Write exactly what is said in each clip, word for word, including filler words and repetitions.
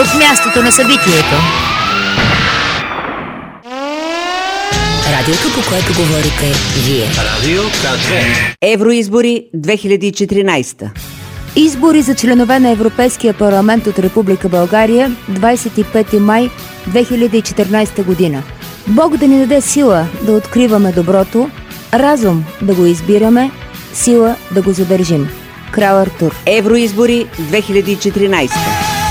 от мястото на събитието. Радиото, по което говорите вие. Радио К две. Евроизбори две хиляди и четиринадесета. Избори за членове на Европейския парламент от Република България, двадесет и пети май две хиляди и четиринадесета година. Бог да ни даде сила да откриваме доброто, разум да го избираме, сила да го задържим. Крал Артур. Евроизбори две хиляди и четиринадесета.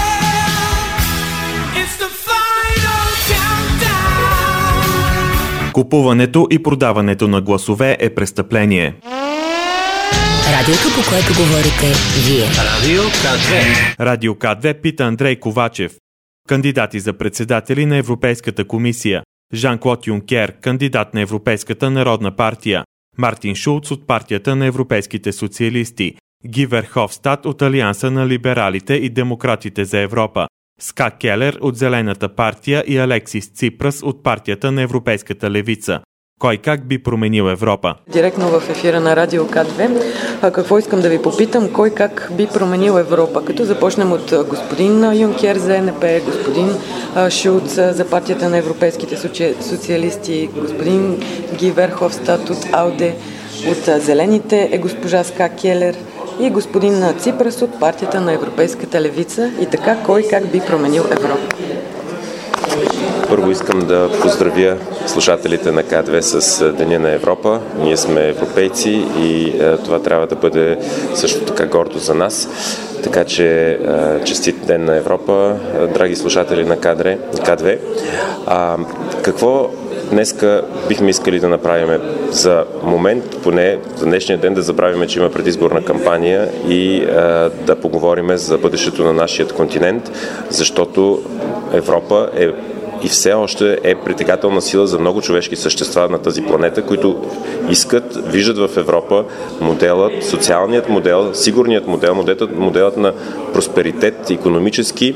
Купуването и продаването на гласове е престъпление. Радиото, по което говорите вие. Радио К две. Радио К две пита Андрей Ковачев. Кандидати за председатели на Европейската комисия. Жан-Клод Юнкер, кандидат на Европейската народна партия. Мартин Шулц от партията на европейските социалисти. Ги Верховстат от Алианса на либералите и демократите за Европа. Ска Келер от Зелената партия и Алексис Ципрас от партията на Европейската левица. Кой как би променил Европа? Директно в ефира на Радио К две. А какво искам да ви попитам? Кой как би променил Европа? Като започнем от господин Юнкер за Е Н П, господин Шулц за партията на европейските социалисти, господин Ги Верховстат от АЛДЕ, от Зелените е госпожа Ска Келер и господин Ципрас от партията на Европейската левица. И така, кой как би променил Европа? Първо искам да поздравя слушателите на К две с Деня на Европа. Ние сме европейци и е, това трябва да бъде също така гордо за нас. Така че е, честит Ден на Европа, драги слушатели на К две. А, какво днеска бихме искали да направим за момент, поне за днешния ден, да забравим, че има предизборна кампания и е, да поговорим за бъдещето на нашия континент, защото Европа е и все още е притегателна сила за много човешки същества на тази планета, които искат, виждат в Европа моделът, социалният модел, сигурният модел, моделът, моделът на просперитет, икономически,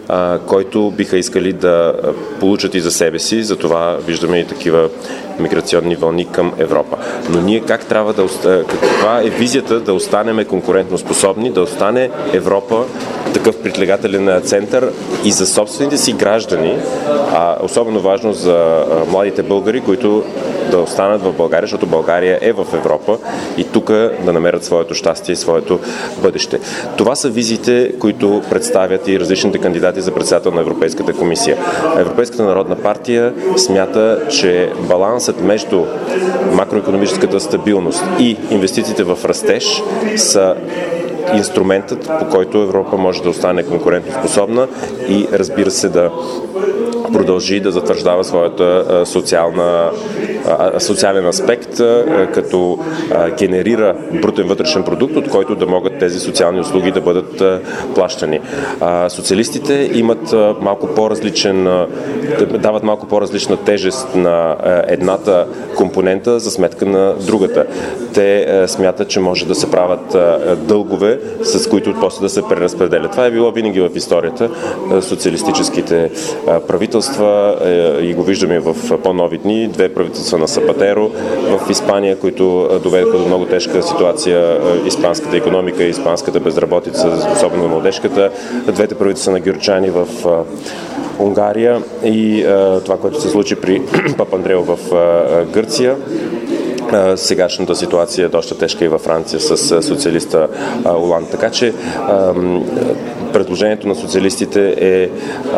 който биха искали да получат и за себе си. Затова виждаме и такива миграционни вълни към Европа. Но ние как трябва да оста... каква е визията да останем конкурентно способни, да остане Европа такъв притегателен център и за собствените си граждани, а особено важно за младите българи, които да останат в България, защото България е в Европа и тук да намерят своето щастие и своето бъдеще. Това са визиите, които представят и различните кандидати за председател на Европейската комисия. Европейската народна партия смята, че балансът между макроекономическата стабилност и инвестициите в растеж са инструментът, по който Европа може да остане конкурентоспособна и, разбира се, да продължи да затвърждава своята социална, социален аспект, като генерира брутен вътрешен продукт, от който да могат тези социални услуги да бъдат плащани. Социалистите имат малко по-различен, дават малко по-различна тежест на едната компонента за сметка на другата. Те смятат, че може да се правят дългове, с които после да се преразпределят. Това е било винаги в историята. Социалистическите правителства и го виждаме в по-нови дни. Две правителства на Сапатеро в Испания, които доведоха до много тежка ситуация испанската икономика и испанската безработица, особено младежката. Двете правителства на Гюрчани в Унгария и това, което се случи при Папандрео в Гърция. Сегашната ситуация е доста тежка и във Франция с социалиста Оланд. Така че предложението на социалистите е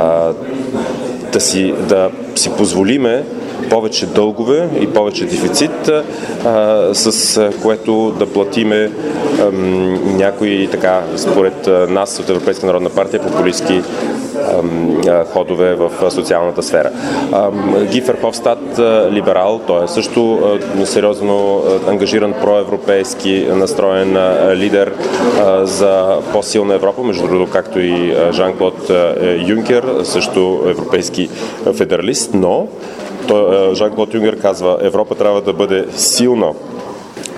да си, да си позволиме повече дългове и повече дефицит, а, с което да платиме а, някои, така, според нас от Европейска народна партия, популистски а, ходове в социалната сфера. А, Ги Верховстат, либерал, той е също а, сериозно ангажиран проевропейски настроен а, лидер а, за по-силна Европа, между другото, както и Жан-Клод Юнкер, също европейски федералист, но Жан-Клод Юнкер казва, Европа трябва да бъде силна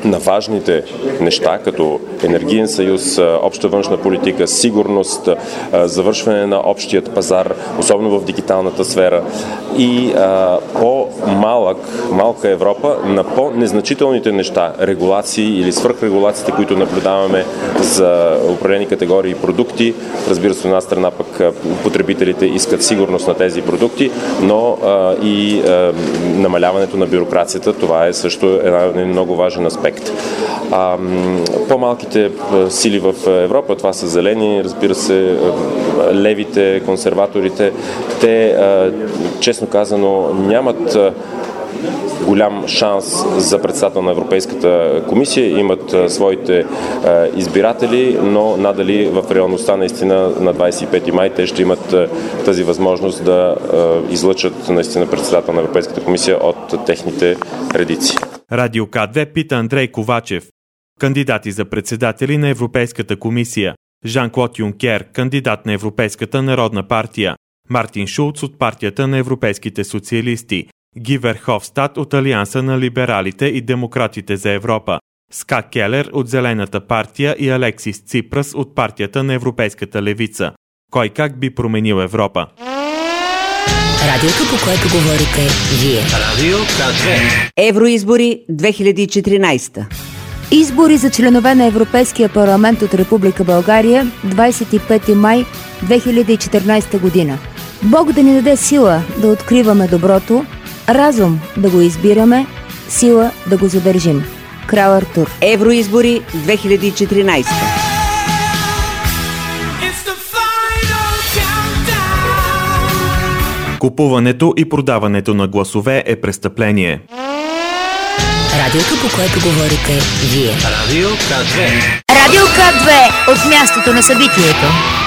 на важните неща, като енергиен съюз, обща външна политика, сигурност, завършване на общият пазар, особено в дигиталната сфера и а, по-малък, малка Европа на по-незначителните неща, регулации или свръхрегулациите, които наблюдаваме за определени категории продукти. Разбира се, от една страна пък потребителите искат сигурност на тези продукти, но а, и а, намаляването на бюрокрацията, това е също един много важен аспект. А, по-малките сили в Европа, това са зелени, разбира се, левите, консерваторите, те, честно казано, нямат голям шанс за председател на Европейската комисия, имат а, своите а, избиратели, но надали в реалността наистина на двадесет и пети май те ще имат а, тази възможност да а, излъчат наистина председател на Европейската комисия от техните редици. Радио К две пита Андрей Ковачев. Кандидати за председатели на Европейската комисия: Жан-Клод Юнкер, кандидат на Европейската народна партия; Мартин Шулц от партията на европейските социалисти; Ги Верховстат от Алианса на либералите и демократите за Европа; Ска Келер от Зелената партия и Алексис Ципрас от партията на Европейската левица. Кой как би променил Европа? Радиото, по което говорите вие. Радио К две. Евроизбори две хиляди и четиринадесета. Избори за членове на Европейския парламент от Република България, двадесет и пети май две хиляди и четиринадесета година. Бог да ни даде сила да откриваме доброто, разум да го избираме, сила да го задържим. Крал Артур. Евроизбори две хиляди и четиринадесета. Купуването и продаването на гласове е престъпление. Радиото, по което говорите вие. Радио К две. Радио К две от мястото на събитието.